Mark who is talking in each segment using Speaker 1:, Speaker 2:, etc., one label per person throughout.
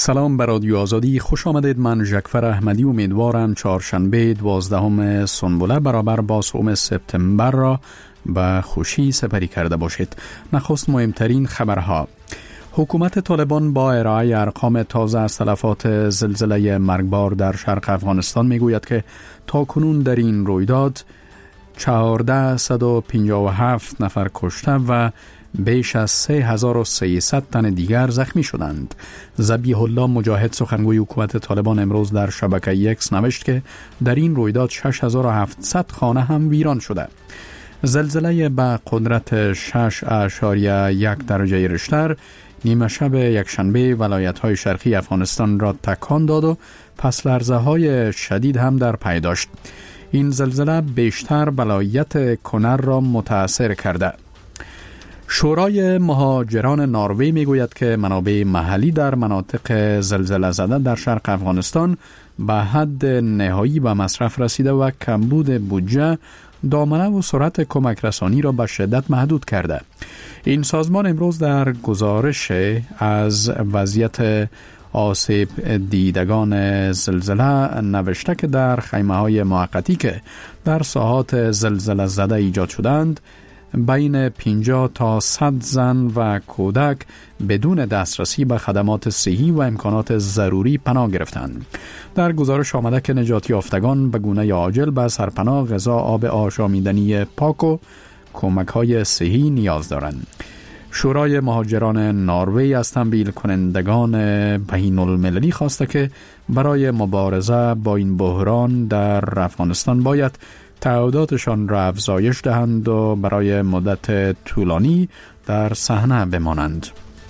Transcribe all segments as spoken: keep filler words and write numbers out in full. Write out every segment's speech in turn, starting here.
Speaker 1: سلام بر رادیو آزادی، خوش آمدید. من ژکفر احمدی امیدوارم چهارشنبه دوازدهم سنبله برابر با سوم سپتامبر را به خوشی سپری کرده باشید. نخست مهمترین خبرها: حکومت طالبان با ارائه ارقام تازه از تلفات زلزله مرگبار در شرق افغانستان میگوید که تاکنون در این رویداد چهارده هزار و صد و پنجاه و هفت نفر کشته و بیش از سه هزار و سیصد تن دیگر زخمی شدند. ذبیح الله مجاهد سخنگوی حکومت طالبان امروز در شبکه ایکس نوشت که در این رویداد شش هزار و هفتصد خانه هم ویران شده. زلزله به قدرت شش اعشاریه یک درجه ریشتر نیمه شب یکشنبه ولایت‌های شرقی افغانستان را تکان داد و پس لرزه‌های شدید هم در پی داشت. این زلزله بیشتر ولایت کنر را متاثر کرده. شورای مهاجران نروژ میگوید که منابع محلی در مناطق زلزله زده در شرق افغانستان به حد نهایی به مصرف رسیده و کمبود بودجه دامنه و سرعت کمک رسانی را به شدت محدود کرده. این سازمان امروز در گزارش از وضعیت آسیب دیدگان زلزله نوشته که در خیمه های موقتی که در ساحات زلزله زده ایجاد شدند بین پنجاه تا صد زن و کودک بدون دسترسی به خدمات صحی و امکانات ضروری پناه گرفتند. در گزارش آمده که نجات یافتگان به گونه عاجل به سرپناه، غذا، آب آشامیدنی پاک و کمک‌های صحی نیاز دارند. شورای مهاجران نروژ از تمویل کنندگان بین المللی خواسته که برای مبارزه با این بحران در افغانستان باید تعهداتشان را افزایش دهند و برای مدت طولانی در صحنه بمانند.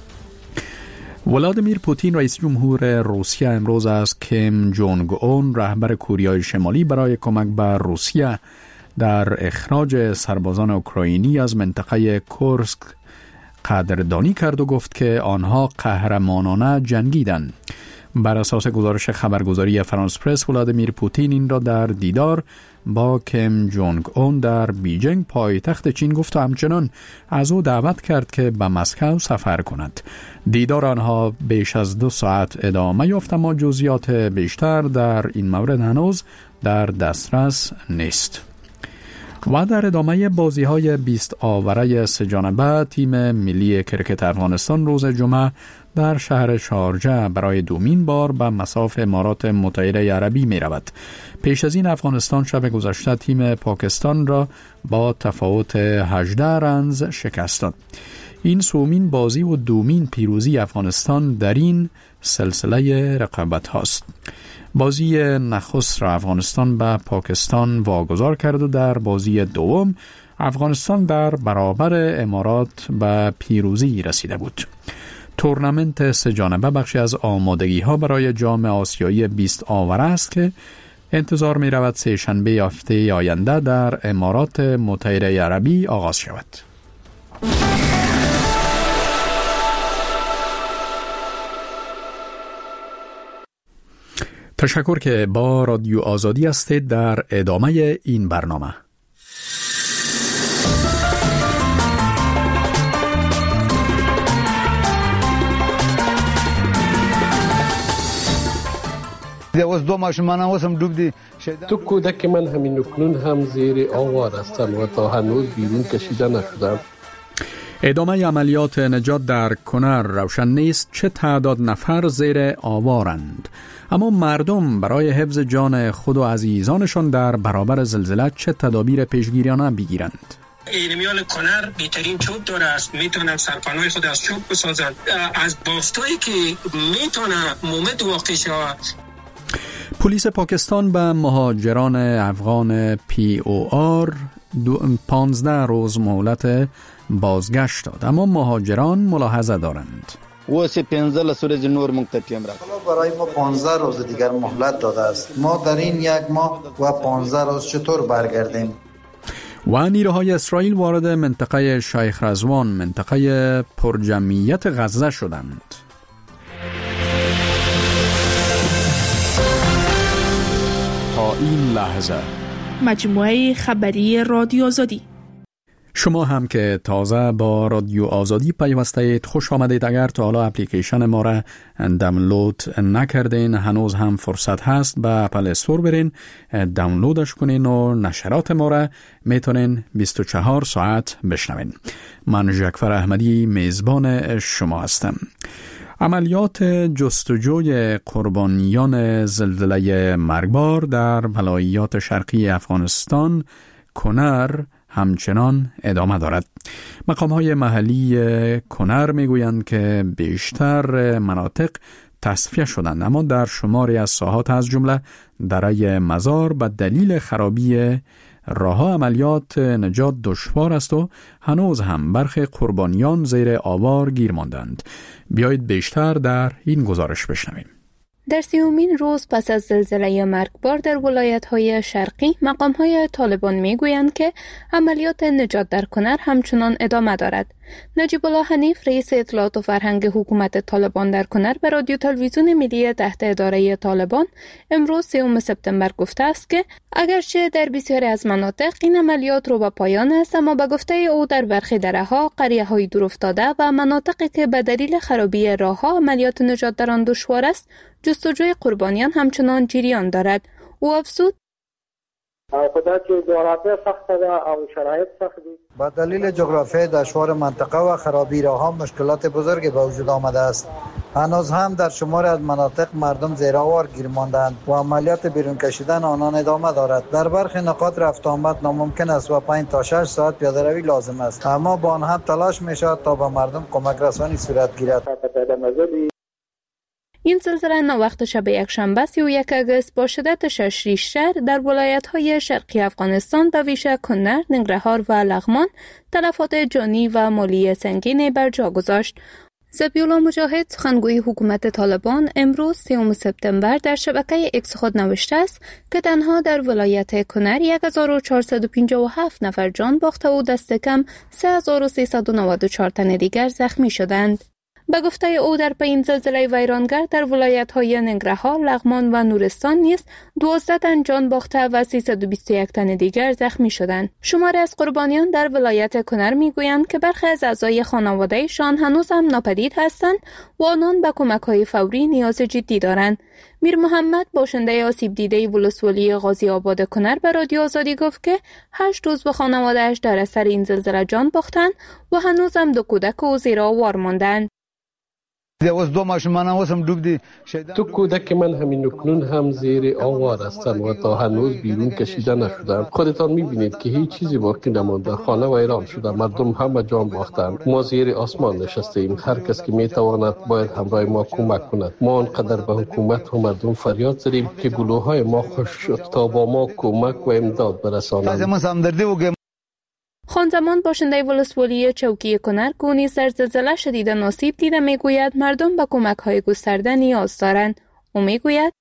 Speaker 1: ولادیمیر پوتین رئیس جمهور روسیه امروز از کیم جونگ اون رهبر کوریای شمالی برای کمک به روسیه در اخراج سربازان اوکراینی از منطقه کورسک قدردانی کرد و گفت که آنها قهرمانانه جنگیدند. بر اساس گزارش خبرگزاری فرانس پرس، ولادیمیر پوتین این را در دیدار با کیم جونگ اون در بیجینگ پایتخت چین گفت و همچنان از او دعوت کرد که به مسکو سفر کند. دیدار آنها بیش از دو ساعت ادامه یافت اما جزئیات بیشتر در این مورد هنوز در دسترس نیست. و در ادامه بازی های بیست آوره سه جانبه تیم ملی کرکت افغانستان روز جمعه در شهر شارجه برای دومین بار به مصاف امارات متحده عربی می رود. پیش از این افغانستان شب گذشته تیم پاکستان را با تفاوت هجده رنز شکست داد. این سومین بازی و دومین پیروزی افغانستان در این سلسله رقابت هاست. بازی نخست را افغانستان به پاکستان واگذار کرد و در بازی دوم افغانستان در برابر امارات به پیروزی رسیده بود. تورنمنت سه جانبه بخشی از آمادگی ها برای جام آسیایی بیست آوره است که انتظار می رود سه شنبه هفته آینده در امارات متحده عربی آغاز شود. تشکر که با رادیو آزادی هستید. در ادامه این برنامه
Speaker 2: تو کودک من همین اکنون هم زیر آوار هستند و تا هنوز بیرون کشیده نشدند.
Speaker 1: ادامه عملیات نجات در کنر روشن نیست چه تعداد نفر زیر آوارند، اما مردم برای حفظ جان خود و عزیزانشان در برابر زلزله چه تدابیر پیشگیریانه بگیرند؟
Speaker 3: ایرمیال کنر بهترین چوب داره است، میتونن سرپناه خود از چوب بسازند، از بافتایی که میتونه مومد واقع شود.
Speaker 1: پلیس پاکستان به مهاجران افغان پی او آر پانزده روز مهلت بازگشت داد، اما مهاجران ملاحظه دارند.
Speaker 4: واسه پنځه سورج نور مکتفیم را
Speaker 5: برای ما پانزده روز دیگر مهلت داده است. ما در این یک ماه و پانزده روز چطور برگردیم؟
Speaker 1: و نیروهای اسرائیل وارد منطقه شیخ رضوان، منطقه پرجمعیت غزه شدند. تا این لحظه
Speaker 6: مجموعه خبری رادیو آزادی.
Speaker 1: شما هم که تازه با رادیو آزادی پیوسته اید خوش آمدید. اگر تا حالا اپلیکیشن ما را دانلود نکردین هنوز هم فرصت هست. به اپل استور برین دانلودش کنین و نشرات ما را میتونین بیست و چهار ساعت بشنوین. من جعفر احمدی میزبان شما هستم. عملیات جستجوی قربانیان زلزله مرگبار در ولایات شرقی افغانستان کنر همچنان ادامه دارد. مقام‌های محلی کنر میگویند که بیشتر مناطق تصفیه شدند، اما در شماری از ساحات از جمله دره مزار به دلیل خرابی راه عملیات نجات دشوار است و هنوز هم برخی قربانیان زیر آوار گیر ماندند. بیایید بیشتر در این گزارش بشنویم.
Speaker 6: در سیومین روز پس از زلزله مرگبار در ولایت‌های شرقی، مقام‌های طالبان می‌گویند که عملیات نجات در کنر همچنان ادامه دارد. نجیب الله حنیف، رئیس اطلاعات و فرهنگ حکومت طالبان در کنر، به رادیو تلویزیون ملی تحت اداره طالبان امروز سوم سپتامبر گفته است که اگرچه در بسیاری از مناطق این عملیات رو به پایان است، اما به گفته او در برخی دره‌ها، قریه‌های دورافتاده و مناطقی که به دلیل خرابی راه‌ها عملیات نجات در آن دشوار است، جستجوی قربانیان همچنان جریان دارد. او افزود:
Speaker 7: خدا که جغرافیا سخته و او شرایط سخت دي.
Speaker 5: با دلیل جغرافیای دشوار منطقه و خرابی راه‌ها مشکلات بزرگی به وجود آمده است. هنوز هم در شمار از مناطق مردم زیرآوار گیر ماندند و عملیات بیرون کشیدن آنان ادامه دارد. در برخی نقاط رفت آمد ناممکن است و پنج تا شش ساعت پیاده روی لازم است، اما با آن هم تلاش می‌شود تا به مردم کمک رسانی صورت گیرد.
Speaker 6: این زلزله ناوقت شب یکشنبه سی و یک آگوست با شدت شش ریشتر در ولایت‌های شرقی افغانستان به ویژه کنر، ننگرهار و لغمان تلفات جانی و مالی سنگینی بر جا گذاشت. ذبیح‌الله مجاهد، سخنگوی حکومت طالبان، امروز سوم سپتامبر در شبکه اکس خود نوشته است که تنها در ولایت کنر یک هزار و چهارصد و پنجاه و هفت نفر جان باخته و دست کم سه هزار و سیصد و نود و چهار تن دیگر زخمی شدند. به گفته او در پایین زلزله ویرانگر در ولایت‌های ننگرهار، لغمان و نورستان نیز دوازده تن جان باخته و سیصد و بیست و یک تن دیگر زخمی شدند. شماری از قربانیان در ولایت کنر میگویند که برخی از اعضای خانواده‌شان هنوز هم ناپدید هستند و آنان به کمک‌های فوری نیاز جدی دارند. میر محمد، باشنده آسیب دیده ولسوالی غازی آباد کنر، به رادیو آزادی گفت که هشت عضو خانواده‌اش در اثر این زلزله جان باختند و هنوز هم دو کودک و زیر آوار ماندند.
Speaker 2: تو کودک من همین اکنون هم زیر آوار هستند و تا هنوز بیرون کشیده نشدند. خودتان میبینید که هیچ چیزی باقی نمانده. خانه ویران شده، مردم همه جان باختند. ما زیر آسمان نشستیم. هر کس که میتواند باید همراه ما کمک کند. ما آنقدر به حکومت و مردم فریاد زدیم که گلوهای ما خوش شد تا با ما کمک و امداد برسانند.
Speaker 6: خانزمان، باشنده ولسوالی چوکی کنر، که نیز در زلزله شدیداً آسیب دیده، میگوید مردم به کمک‌های گسترده نیاز دارند. او میگوید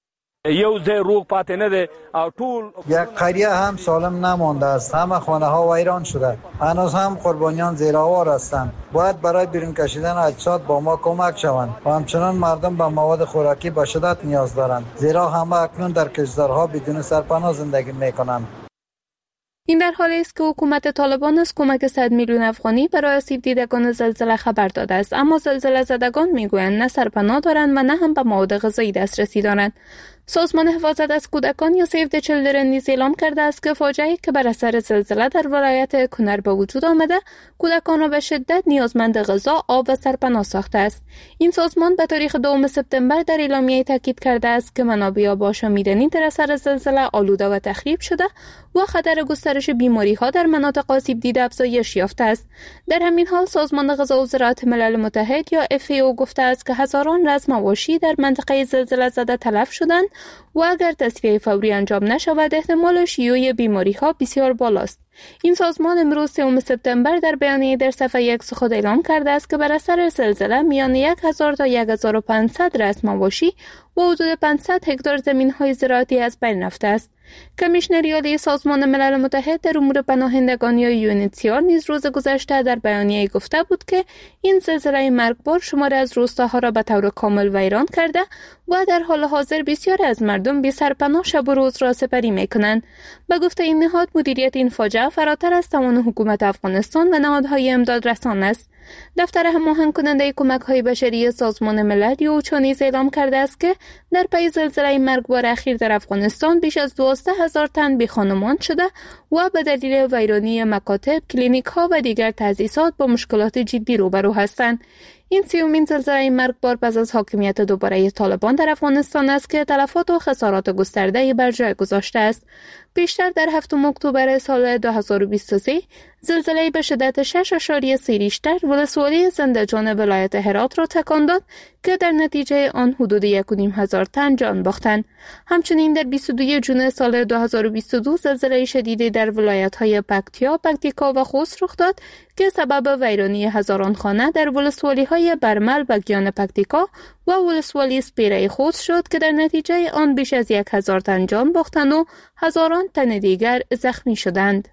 Speaker 5: یک قریه هم سالم نمانده است. همه خانه ها ویران شده. هنوز هم قربانیان زیرآوار هستند. باید برای بیرون کشیدن اجساد با ما کمک شوند و همچنان مردم به مواد خوراکی به شدت نیاز دارند، زیرا همه اکنون در کشتزارها بدون سرپناه زندگی میکنند.
Speaker 6: این در حالی است که حکومت طالبان از کمک صد میلیون افغانی برای آسیب دیدگان زلزله خبر داده است، اما زلزله زدگان میگویند نه سرپناه دارند و نه هم به مواد غذایی دسترسی دارند. سازمان حفاظت از کودکان یا سیو د چیلدرن نیز اعلام کرده است که فاجعه‌ای که بر اثر زلزله در ولایت کنر به وجود آمده، کودکان را به شدت نیازمند غذا، آب و سرپناه ساخته است. این سازمان به تاریخ دوم سپتامبر در اعلامیه تاکید کرده است که منابع آب آشامیدنی در اثر زلزله آلوده و تخریب شده و خطر گسترش بیماری‌ها در مناطق آسیب دیده افزایش یافته است. در همین حال سازمان غذا و زراعت ملل متحد یا اف ای او گفته است که هزاران رز مواشی در منطقه زلزله زده تلف شدند و اگر تصفیه فوری انجام نشود احتمال شیوع بیماری‌ها بسیار بالاست. این سازمان امروز سوم سپتامبر در بیانیه در صفحه اکس خود اعلام کرده است که بر اثر زلزله میان یک هزار تا یک هزار و پانصد رأس مواشی و حدود پانصد هکتار زمین‌های زراعتی از بین رفته است. کمیشنر عالی سازمان ملل متحد در امور پناهندگان یا یونیتسیار نیز روز گذشته در بیانیه گفته بود که این زلزله مرگبار شماری از روستاها را به طور کامل ویران کرده و در حال حاضر بسیاری از مردم بی سرپناه شب و روز را سپری میکنند. به گفته این نهاد، مدیریت این فاجعه فراتر از توان حکومت افغانستان و نهادهای امداد رسان است. دفتر هماهنگ کننده کمک‌های بشری سازمان ملل اوچا نیز اعلام کرده است که در پی زلزله مرگبار اخیر در افغانستان بیش از دوازده هزار تن بی‌خانمان شده و به دلیل ویرانی مکاتب، کلینیک‌ها و دیگر تأسیسات با مشکلات جدی روبرو هستند. این سیومین زلزله مرگبار پس از حاکمیت دوباره طالبان در افغانستان است که تلفات و خسارات گسترده‌ای بر جای گذاشته است. پیشتر در هفتم اکتبر سال دو هزار و بیست و سه زلزله به شدت شش اشاریه سه ریشتر ولسوالی زندجان ولایت هرات را تکان داد که در نتیجه آن حدود یک و نیم هزار تن جان باختند. همچنین در بیست و دو ژوئن سال دو هزار و بیست و دو زلزله شدیدی در ولایت‌های پکتیا، پکتیکا و خوست رخ داد که سبب ویرانی هزاران خانه در ولسوالی‌های برمل و گیان پکتیکا و ولسوالی سپیره خوست شد که در نتیجه آن بیش از یک هزار تن جان باختند و هزاران تن دیگر زخمی شدند.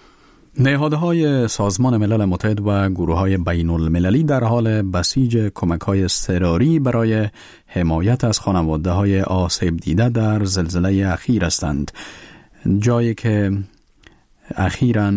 Speaker 1: نهادهای سازمان ملل متحد و گروه‌های بین المللی در حال بسیج کمک‌های اضطراری برای حمایت از خانواده‌های آسیب دیده در زلزله اخیر هستند. جایی که اخیراً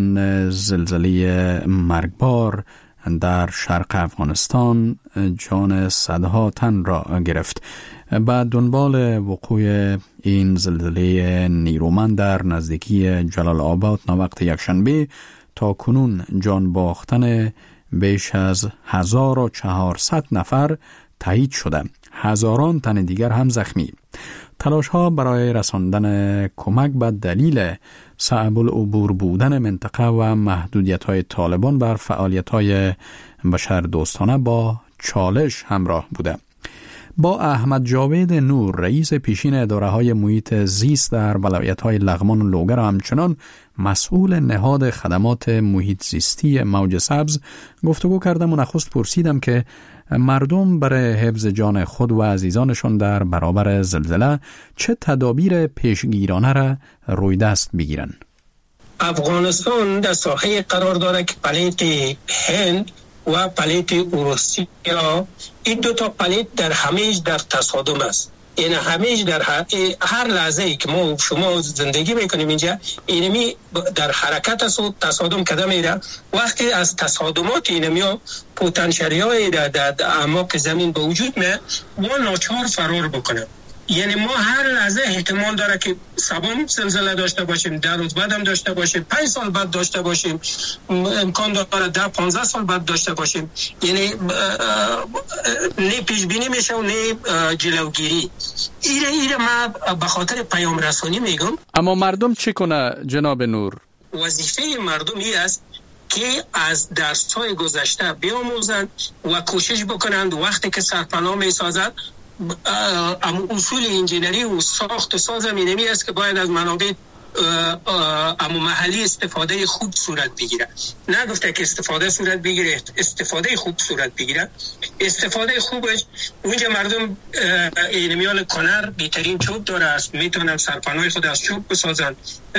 Speaker 1: زلزله مرگبار در شرق افغانستان جان صدها تن را گرفت. بعد دنبال وقوع این زلزله نیرومند در نزدیکی جلال آباد ناوقت یکشنبه تا کنون جان باختن بیش از هزار و چهارصد نفر تایید شده. هزاران تن دیگر هم زخمی. تلاش ها برای رساندن کمک به دلیل صعب العبور بودن منطقه و محدودیت های طالبان بر فعالیت های بشر دوستانه با چالش همراه بوده. با احمد جاوید نور، رئیس پیشین اداره های محیط زیست در ولایت های لغمان و لوگر و همچنان مسئول نهاد خدمات محیط زیستی موج سبز گفتگو کردم و نخست پرسیدم که مردم برای حفظ جان خود و عزیزانشون در برابر زلزله چه تدابیر پیشگیرانه را روی دست بگیرن.
Speaker 3: افغانستان در ساحه قرار داره که پلیت هند و پلیت روسیه، این دو تا پلیت در همیش در تصادم است. این همیش در هر لحظه ای که ما شما زندگی میکنیم اینجا، اینمی در حرکت است و تصادم کده میره. وقتی از تصادمات اینمی پوتانسیلی های در, در اعماق زمین به وجود میاد و ناچار فرار بکنه. یعنی ما هر لحظه احتمال داره که سبام زلزله داشته باشیم، در روز بعد هم داشته باشیم، پنج سال بعد داشته باشیم، امکان داره در پانزده سال بعد داشته باشیم. یعنی نه پیش بینی میشه و نه جلوگیری. ایره ایره ما به خاطر پیام رسانی میگم.
Speaker 1: اما مردم چی کنه جناب نور؟
Speaker 3: وظیفه مردم این است که از درس‌های گذشته بیاموزند و کوشش بکنند وقتی که سرپناه میسازند. ام اصول انجینری و ساخت ساز اینمی است که باید از منابع ام محلی استفاده خوب صورت بگیره. نه گفته که استفاده صورت بگیره، استفاده خوب صورت بگیره. استفاده خوبش اونجا مردم اینمیان کنر بهترین چوب داره است، میتونن سرپناه خود از چوب بسازن.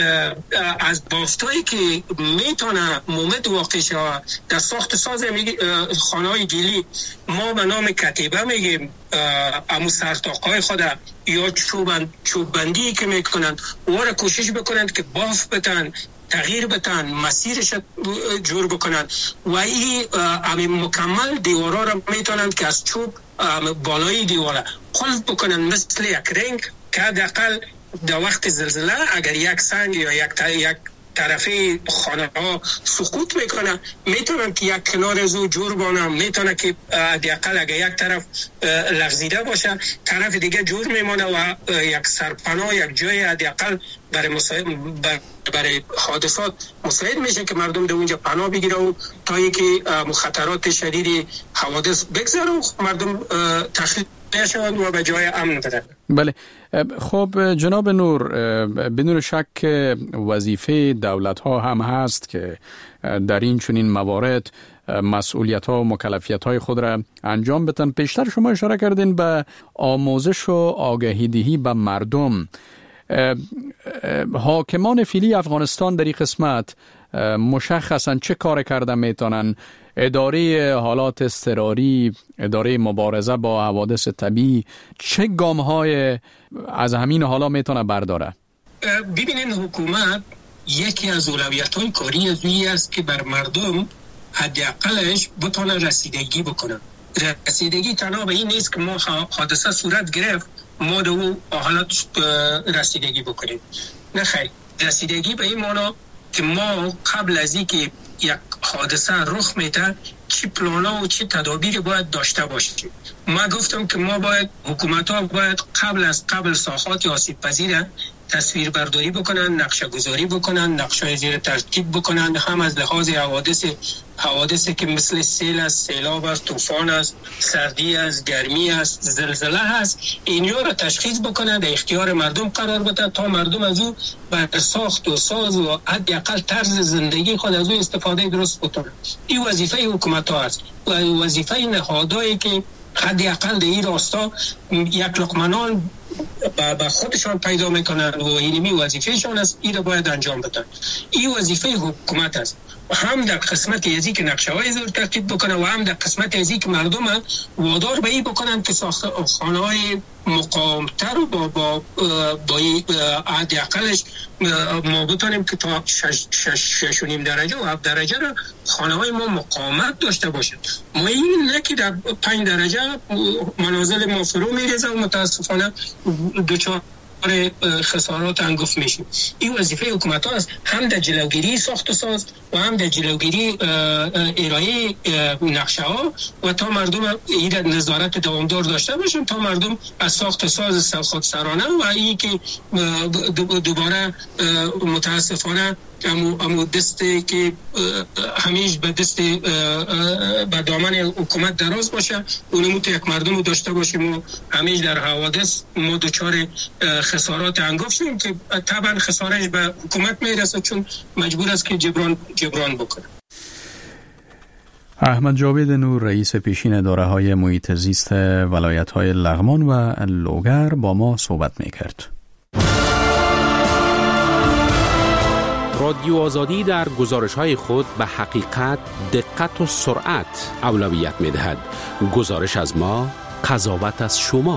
Speaker 3: از بافتایی که میتونه مومد واقع شود در ساخت ساز خانه‌های گیلی ما به نام کتیبه میگیم. امو سرتاقای خود یا چوبند چوبندی که میکنند واره کوشش بکنند که باف بتن، تغییر بتن، مسیرش جور بکنند و این مکمل دیوارا را میتونند که از چوب بالای دیواره قلف بکنند مثل یک رنگ که حداقل در وقت زلزله اگر یک سنگ یا یک یک طرفی خانه ها سقوط میکنه میتونن که یک کنار زو جور بانم، میتونه که حداقل اگر یک طرف لغزیده باشه طرف دیگه جور میمونه و یک سرپناه یک جای حداقل برای مساعد برای حادثات مساعد میشه که مردم در اونجا پناه بگیره و تا اینکه مخاطرات شدید حوادث بگذره و مردم تخلیه شوند و به جای امن برن.
Speaker 1: بله، خب جناب نور، بدون شک وظیفه دولت ها هم هست که در این چنین موارد مسئولیت ها و مکلفیت های خود را انجام بدن. پیشتر شما اشاره کردین به آموزش و آگاهی دهی به مردم. حاکمان فعلی افغانستان در این قسمت مشخصا چه کار کرده میتونن؟ اداره حالات اضطراری، اداره مبارزه با حوادث طبیعی چه گام های از همین حالا میتونه برداره؟
Speaker 3: ببینین حکومت یکی از اولویت‌های کاری از این است که بر مردم حداقلش بتونه رسیدگی بکنن. رسیدگی تنها به این نیست که ما حادثه صورت گرفت ما به اون حالت رسیدگی بکنیم. نه خیر، رسیدگی به این معنا که ما قبل از اینکه یک حادثه رخ میده چی پلانا و چی تدابیر باید داشته باشیم. ما گفتم که ما باید حکومت ها باید قبل از قبل ساحات آسیب پذیر تصویر برداری بکنن، نقشه گذاری بکنن، نقشه زیر ترتیب بکنن، هم از لحاظ حوادث حوادثی که مثل سیل است، سیلاب است، طوفان است، سردی است، گرمی است، زلزله است، اینها را تشخیص بکنن، در اختیار مردم قرار بدن تا مردم از او بر ساخت و ساز و حداقل طرز زندگی خود از او استفاده درست بکنن. این وظیفه حکومت ها است و وظیفه نهادهایی که حداقل در این راستا یک لقمنان با خودشان پیدا میکنن و اینمی وظیفهشان است، این را باید انجام بدن. این وظیفه حکومت است و هم در قسمت ازی که نقشه های زور ترتیب بکنن و هم در قسمت ازی که مردم وادار به این بکنن که ساخت خانه های مقامتر و با با با حداقلش ما بتونیم که تا شش شش شش و نیم درجه و هفت درجه را خانه های ما مقاومت داشته باشد. ما این نه که در پنج درجه منازل ما فرو میریزه و متاسفانه دوچار خسارات انگفت میشیم. این وظیفه حکومت ها است، هم در جلوگیری ساخت و ساز و هم در جلوگیری ارائه نقشه ها و تا مردم این نظارت دوامدار داشته باشن تا مردم از ساخت و ساز خودسرانه و این که دوباره متاسفانه امو امو دسته که همیشه به دست به دامن حکومت دراز باشه اونمو تو یک مردم داشته باشیم و همیشه در حوادث ما دچار خسارات انگفت شدیم که طبعا خسارش به حکومت میرسه چون مجبور است که جبران جبران بکنه.
Speaker 1: احمد جاوید نور رئیس پیشین اداره های محیط زیست ولایت های لغمان و لوگر با ما صحبت میکرد.
Speaker 8: رادیو آزادی در گزارش‌های خود به حقیقت، دقت و سرعت اولویت می‌دهد. گزارش از ما، قضاوت از شما.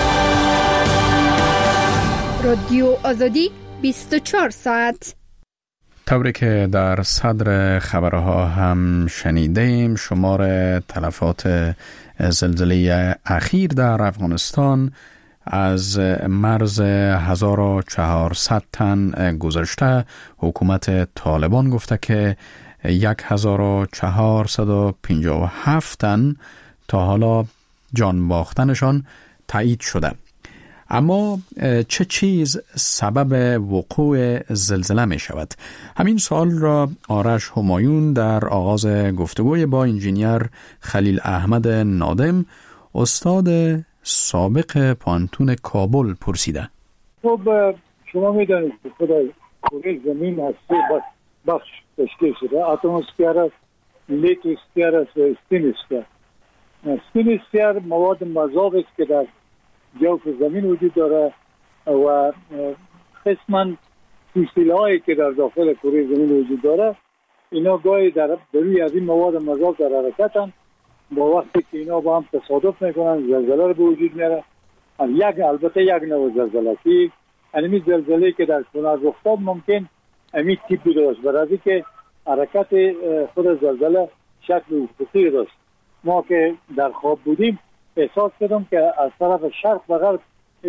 Speaker 6: رادیو آزادی بیست و چهار ساعت.
Speaker 1: طوری که در صدر خبرها هم شنیدیم، شمار تلفات زلزله اخیر در افغانستان از مرز هزار و چهارصد تن گذشته. حکومت طالبان گفته که یک هزار و چهارصد و پنجاه و هفت تن تا حالا جان باختنشان تایید شده. اما چه چیز سبب وقوع زلزله می شود؟ همین سوال را آرش همایون در آغاز گفتگوی با انجینیر خلیل احمد نادم، استاد سابق پانتون کابل پرسیده.
Speaker 9: خب شما میدانید که خود کره زمین از سه بخش تشکیل شده: اتمسفر است، لیتوسفر است و استینوسفر. استینوسفر مواد مذاب است که در جوف زمین وجود داره و قسما فسیل هایی که در داخل کره زمین وجود داره اینا گاهی در روی از این مواد مذاب در حرکتن. با وقتی که اینا با هم تصادف میکنن زلزله رو به وجود میاره. یک البته یک نوع زلزله که اینمی زلزله که در کنار رخ داد ممکن امی تیپی داشت، برای که حرکت خود زلزله شکل افقی داشت. ما که در خواب بودیم احساس کردم که از طرف شرق و غرب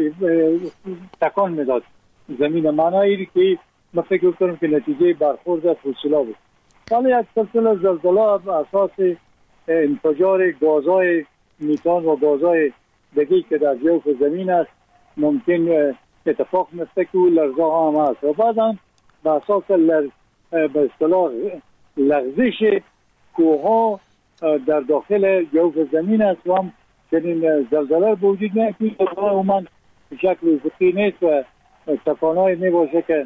Speaker 9: تکان میداد زمین. معنایی که من فکر کنم که نتیجه برخورد فسیلا بود. ولی یک سلسله زلزله بر اساس انفجار گازهای میتان و گازهای دیگه که در جوف زمین است ممکن اتفاق میفته که لرزه ها هم هست و بعدا به اساس لر... به اصطلاح لغزش کوه ها در داخل جوف زمین است و هم چنین زلزله به وجود میاد که عموما شکل افقی نیست و تکانهای میباشه که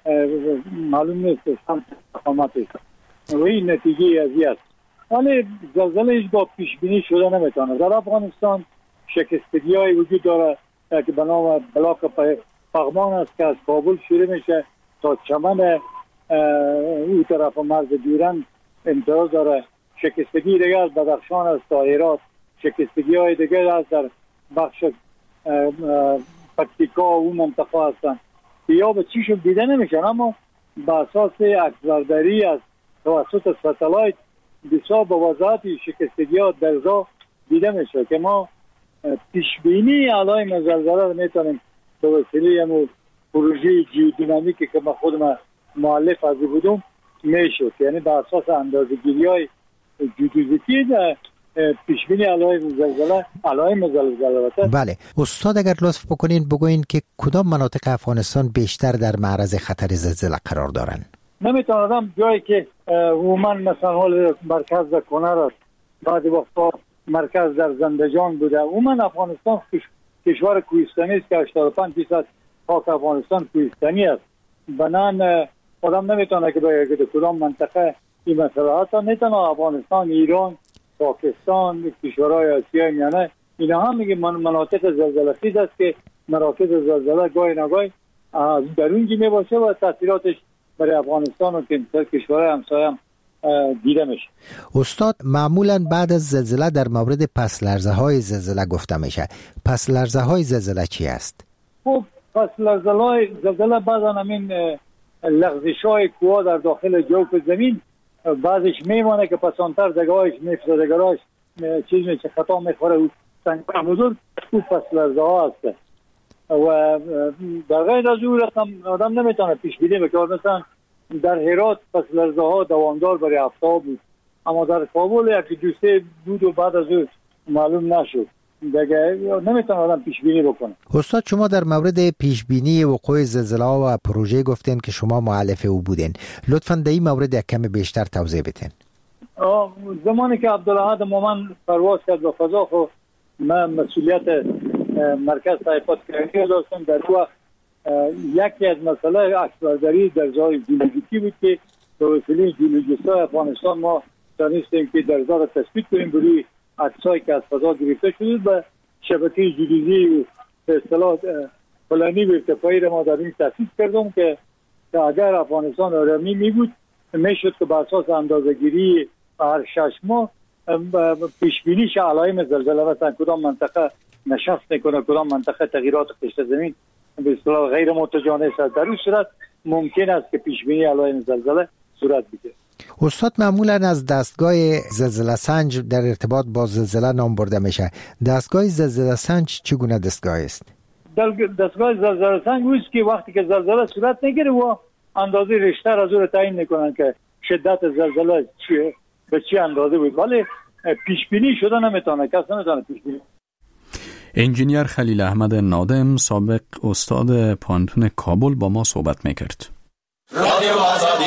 Speaker 9: معلوم نیست هم تقامت است و این نتیجه ازی است. ولی زلزله هیچ با پیش بینی شده نمیتونه. در افغانستان شکستگی های وجود داره که به نام بلاک پغمان است که از کابل شروع میشه تا چمن او طرف مرز دیورند امتداد داره. شکستگی دیگر از بدخشان است تا هرات، شکستگی های دیگر از در بخش پکتیکا و اون منطقه هستند که یا به چیشون دیده نمیشن، اما به اساس عکسبرداری از توسط ستلایت بسیار با وضاحت شکستگی ها درزا دیده میشه که ما پیشبینی علائم زلزله رو میتونیم به وسیله همون پروژه جیودینامیکی که ما خودم مؤلف ازی بودم میشد، یعنی به اساس اندازه‌گیری های جیودیزیتی پیشبینی علائم زلزله علائم زلزله.
Speaker 10: بله استاد، اگر لطف بکنین بگوین که کدام مناطق افغانستان بیشتر در معرض خطر زلزله قرار دارن؟
Speaker 9: نمیتونم جایی که عموما مثلا حال مرکز در کنر است، بعضی وقتا مرکز در زندجان بوده. عموما افغانستان کشور کوهستانی است که هشتاد و پنج درصد خاک افغانستان کوهستانی است. بنان آدم نمیتونه که به کدام منطقه این مسئله، حتی نمیتونه افغانستان، ایران، پاکستان، کشورهای آسیای میانه اینا هم میگه من مناطق زلزله خیز است که مراکز زلزله گاهی نگاهی از درونگی میباشه و تاثیراتش برای افغانستان و کشورهای همسایه هم دیده میشه.
Speaker 10: استاد، معمولا بعد از زلزله در مورد پس لرزه های زلزله گفته میشه. پس لرزه های زلزله چی است؟
Speaker 9: خب پس لرزه های زلزله بعضا همین لغزش های کوه در داخل جوف زمین بعضش میمانه که پسانتر دگاهش میفته، دگاهش چیز میشه خطا میخوره و سنگ بزرگ او پس لرزه ها هست و در غیر از او رقم آدم نمیتونه پیش بینی بکنه. مثلا در هرات پس لرزه ها دوامدار برای هفته بود، اما در کابل یکی دو سه بود و بعد از او معلوم نشد. دیگه نمیتونه آدم پیش بینی بکنه.
Speaker 10: استاد، شما در مورد پیش بینی وقوع زلزله و پروژه گفتین که شما مؤلف او بودین، لطفاً در این مورد یک کم بیشتر توضیح بدین.
Speaker 9: زمانی که عبدالاحد مومن پرواز کرد به فضا، خب من مسئولیت مرکز تحقیقات کرنی داشتم. در وقت یکی از مسئله عکسبرداری درزای جیولوژیکی بود که به وسیله جیولوژیست‌های افغانستان ما تونستیم که درزا را تثبیت کنیم بروی عکسایی که از فضا گرفته شده و شبکه جیولوژی و به اصطلاح پلانی و ارتفاعی را ما در این تأسیس کردم که اگر افغانستان آرامی می بود میشد که به اساس اندازه‌گیری هر شش ماه پیشبینیش علائم زلزله مثلا کدام منطقه نشست میکنه، کدام منطقه تغییرات قشر زمین به اصطلاح غیر متجانس است، در این صورت ممکن است که پیشبینی علائم زلزله صورت بگیرد.
Speaker 10: استاد، معمولا از دستگاه زلزله سنج در ارتباط با زلزله نام برده میشه. دستگاه زلزله سنج چگونه دستگاه است؟
Speaker 9: دستگاه زلزله سنج اوست که وقتی که زلزله صورت میگیره و اندازه ریشتر از اون تعیین میکنن که شدت زلزله چیه به چی اندازه بود، ولی پیش بینی شده نمیتونه، کس نمیتونه پیش بینی.
Speaker 1: انجینیر خلیل احمد نادم، سابق استاد پانتون کابل، با ما صحبت میکرد. رادیو آزادی.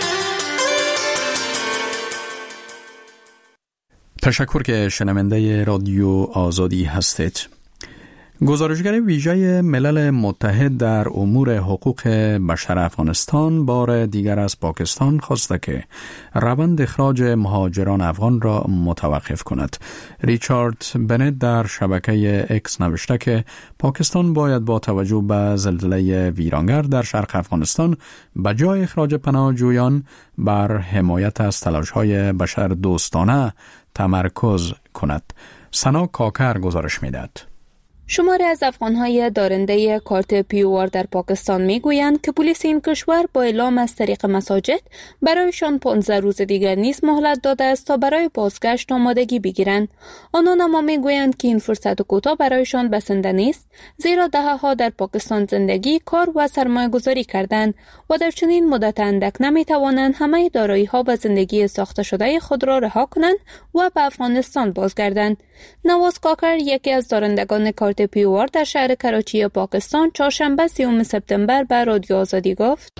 Speaker 1: تشکر که شنونده رادیو آزادی هستید. گزارشگر ویژه ملل متحد در امور حقوق بشر افغانستان بار دیگر از پاکستان خواسته که روند اخراج مهاجران افغان را متوقف کند. ریچارد بنت در شبکه اکس نوشته که پاکستان باید با توجه به زلزله ویرانگر در شرق افغانستان به جای اخراج پناهجویان بر حمایت از تلاش‌های بشر دوستانه تمرکز کند. سنا کاکر گزارش می‌دهد.
Speaker 6: شماری از افغان‌های دارنده کارت پیوار در پاکستان می‌گویند که پلیس این کشور با اعلام از طریق مساجد برایشان پانزده روز دیگر نیز مهلت داده است تا برای بازگشت آمادگی بگیرند. آنان اما می‌گویند که این فرصت کوتاه برایشان بسنده نیست، زیرا دهه‌ها در پاکستان زندگی، کار و سرمایه‌گذاری کردند و در چنین مدت اندک نمی‌توانند همه دارایی‌ها و زندگی ساخته شده خود را رها کنند و به افغانستان بازگردند. نواز کاکر، یکی از دارندگان کارت پیوار در شهر کراچی پاکستان، چهارشنبه سیوم سپتامبر به رادیو آزادی گفت: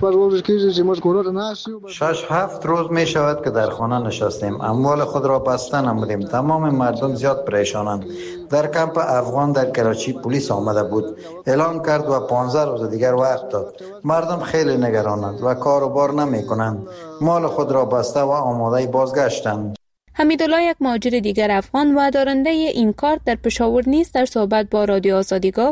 Speaker 5: شش هفت روز می شود که در خانه نشستیم، اموال خود را بسته نمودیم. تمام مردم زیاد پریشانند. در کمپ افغان در کراچی پلیس آمده بود، اعلام کرد و پانزده روز دیگر وقت داد. مردم خیلی نگرانند و کار و بار نمی کنند. مال خود را بسته و آماده بازگشتند.
Speaker 6: حمیدالله، یک مهاجر دیگر افغان و دارنده این کارت در پشاور نیز در صحبت با رادیو آزادی گفت: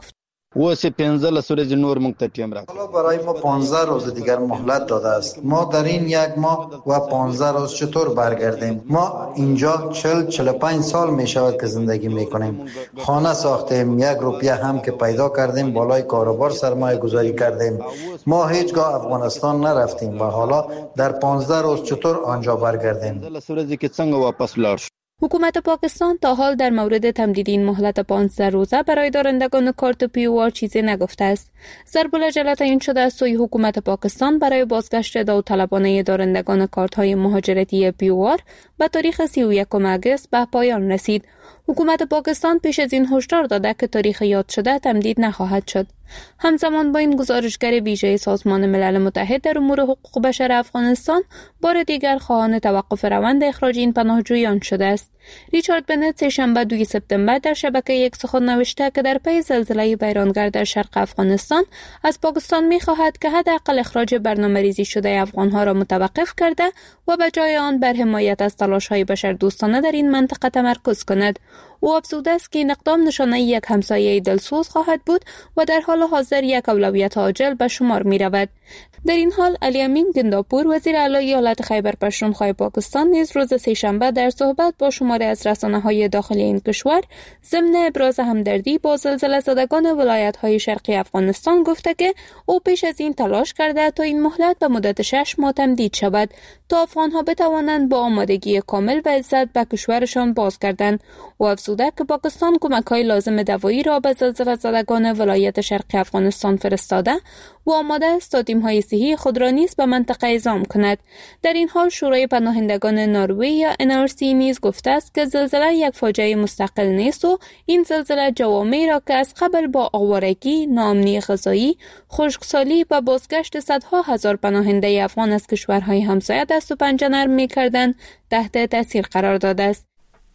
Speaker 4: و سه پنځه لس ورځې نور موږ ته ټیم راکړ.
Speaker 5: حالا برای ما پانزده روز دیگر مهلت داده است. ما در این یک ماه و پانزده روز چطور برگردیم؟ ما اینجا چهل چهل و پنج سال می شود که زندگی می کنیم. خانه ساختیم، یک روپیه هم که پیدا کردیم بالای کاروبار سرمایه گذاری کردیم. ما هیچگاه افغانستان نرفتیم و حالا در پانزده روز چطور آنجا برگردیم؟
Speaker 4: لس ورځې کې څنګه واپس لاړ شو؟
Speaker 6: حکومت پاکستان تا حال در مورد تمدید این مهلت پانزده روزه برای دارندگان کارت پی او آر چیزی نگفته است. ضرب العجله تعیین شده است سوی حکومت پاکستان برای بازگشت داوطلبانه دارندگان کارت های مهاجرتی پی او آر به تاریخ سی و یکم اگست به پایان رسید. حکومت پاکستان پیش از این هشدار داده که تاریخ یاد شده تمدید نخواهد شد. همزمان با این گزارشگر ویژه سازمان ملل متحد در امور حقوق بشر افغانستان بار دیگر خواهان توقف روند اخراج این پناهجویان شده است. ریچارد بنت سه‌شنبه دوم سپتامبر در شبکه یک سخن نوشته که در پی زلزله بیرانگر در شرق افغانستان از پاکستان می‌خواهد که حداقل اخراج برنامه‌ریزی شده افغان‌ها را متوقف کرده و به جای آن بر حمایت از تلاش‌های بشردوستانه در این منطقه تمرکز کند. او افزوده است که این اقدام نشانه یک همسایه دلسوز خواهد بود و در حال حاضر یک اولویت عاجل به شمار می رود. در این حال علی امین گنداپور وزیر اعلی ایالت خیبر پختونخوا پاکستان نیز روز سه‌شنبه در صحبت با شماری از رسانه‌های داخلی این کشور ضمن ابراز همدردی با زلزله زدگان ولایت‌های شرقی افغانستان گفته که او پیش از این تلاش کرده تا این مهلت به مدت شش ماه تمدید شود تا افغان‌ها بتوانند با آمادگی کامل و عزت به کشورشان بازگردند. او افزوده که پاکستان کمک‌های لازم دوایی را به زلزله زدگان ولایت شرقی افغانستان فرستاده و آماده است تا تیم‌های صحی خود را نیز به منطقه اعزام کند. در این حال شورای پناهندگان نروژ یا ان آر سی نیز گفته است که زلزله یک فاجعه مستقل نیست و این زلزله جوامعی را که از قبل با آوارگی، ناامنی غذایی، خشکسالی و بازگشت صدها هزار پناهنده افغان از کشورهای همسایه دست و پنجه نرم می‌کردند تحت تاثیر قرار داده است.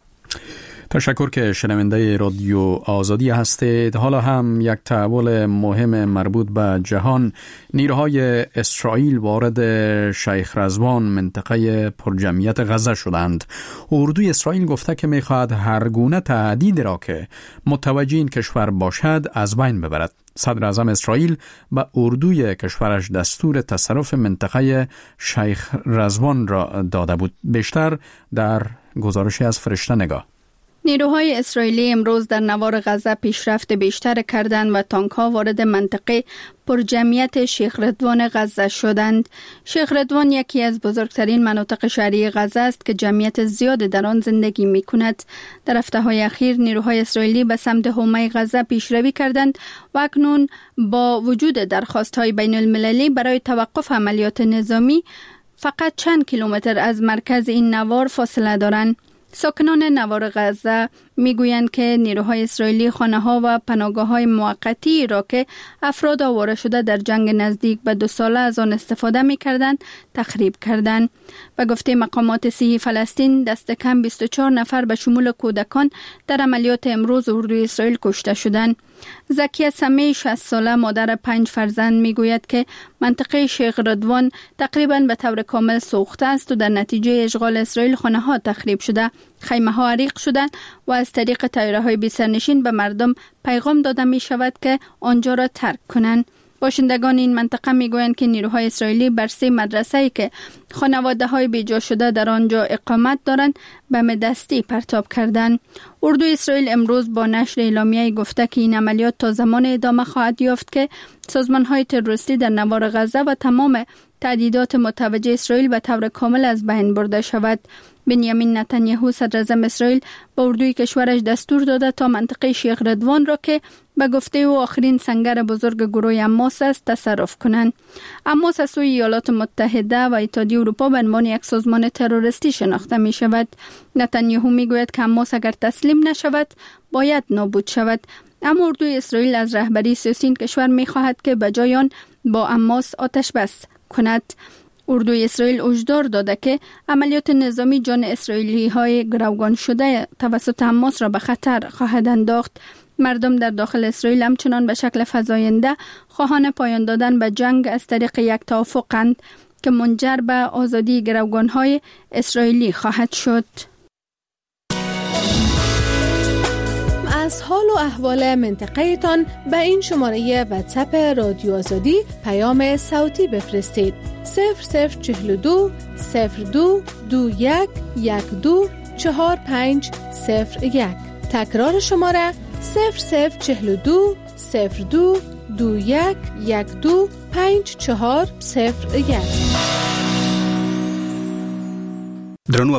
Speaker 1: تشکر که شنونده رادیو آزادی هستید. حالا هم یک تحول مهم مربوط به جهان. نیروهای اسرائیل وارد شیخ رضوان منطقه پرجمعیت غزه شدند. اردوی اسرائیل گفته که می‌خواهد هر گونه تهدید را که متوجه این کشور باشد از بین ببرد. صدر اعظم اسرائیل به اردوی کشورش دستور تصرف منطقه شیخ رضوان را داده بود. بیشتر در گزارشی از فرشته نگاه.
Speaker 11: نیروهای اسرائیلی امروز در نوار غزه پیشرفت بیشتر کردند و تانک‌ها وارد منطقه پرجمعیت شیخ رضوان غزه شدند. شیخ رضوان یکی از بزرگترین مناطق شهری غزه است که جمعیت زیاد در آن زندگی می‌کند. در هفته‌های اخیر نیروهای اسرائیلی به سمت حومه غزه پیشروی کردند و اکنون با وجود درخواست‌های بین‌المللی برای توقف عملیات نظامی فقط چند کیلومتر از مرکز این نوار فاصله دارند. ساکنان نوار غزه میگویند که نیروهای اسرائیلی خانه‌ها و پناهگاه‌های موقتی را که افراد آواره شده در جنگ نزدیک به دو ساله از آن استفاده می‌کردند تخریب کردند. و گفته مقامات صحی فلسطین دست کم بیست و چهار نفر به شمول کودکان در عملیات امروز اردوی اسرائیل کشته شدند. زکیه سمی شصت ساله مادر پنج فرزند میگوید که منطقه شیخ رضوان تقریباً به طور کامل سوخته است و در نتیجه اشغال اسرائیل خانه‌ها تخریب شده، خیمه‌ها عریق شدند و از طریق طیاره‌های بی سرنشین به مردم پیغام داده می شود که آنجا را ترک کنند. باشندگان این منطقه میگویند که نیروهای اسرائیلی بر سه مدرسه‌ای که خانواده‌های بیجا شده در آنجا اقامت دارند بم دستی پرتاب کردند. اردوی اسرائیل امروز با نشر اعلامیه‌ای گفته که این عملیات تا زمان ادامه خواهد یافت که سازمان‌های تروریستی در نوار غزه و تمام تهدیدات متوجه اسرائیل به طور کامل از بین برده شود. بنیامین نتانیاهو صدر اعظم اسرائیل به اردوی کشورش دستور داده تا منطقه شیخ رضوان را که به گفته او آخرین سنگر بزرگ گروه حماس است تصرف کنند. حماس از سوی ایالات متحده و اتحادیه اروپا به عنوان یک سازمان تروریستی شناخته می شود. نتانیاهو می گوید که حماس اگر تسلیم نشود باید نابود شود. اما اردوی اسرائیل از رهبری سیاسی این کشور می خواهد که به جای آن با حماس آتش بس کند. اردوی اسرائیل هشدار داده که عملیات نظامی جان اسرائیلی های گروگان شده توسط حماس را به خطر خواهد انداخت. مردم در داخل اسرائیل همچنان به شکل فزاینده خواهان پایان دادن به جنگ از طریق یک توافقند که منجر به آزادی گروگان های اسرائیلی خواهد شد.
Speaker 12: از حال و احوال منطقه تان به این شماره واتساپ رادیو آزادی پیام صوتی بفرستید. صفر صفر چهل و دو صفر دو دو یک یک دو چهار پنج صفر یک. تکرار شماره صفر صفر چهل و دو صفر دو دو یک یک دو پنج چهار صفر یک.